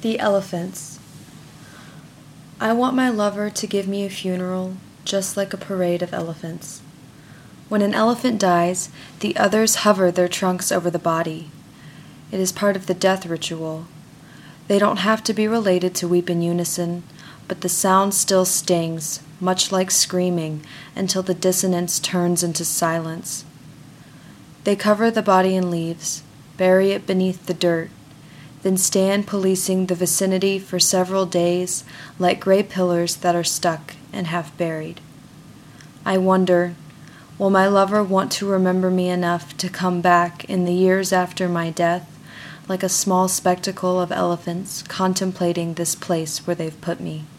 The elephants. I want my lover to give me a funeral, just like a parade of elephants. When an elephant dies, the others hover their trunks over the body. It is part of the death ritual. They don't have to be related to weep in unison, but the sound still stings, much like screaming, until the dissonance turns into silence. They cover the body in leaves, bury it beneath the dirt, then stand policing the vicinity for several days like gray pillars that are stuck and half buried. I wonder, will my lover want to remember me enough to come back in the years after my death, like a small spectacle of elephants contemplating this place where they've put me?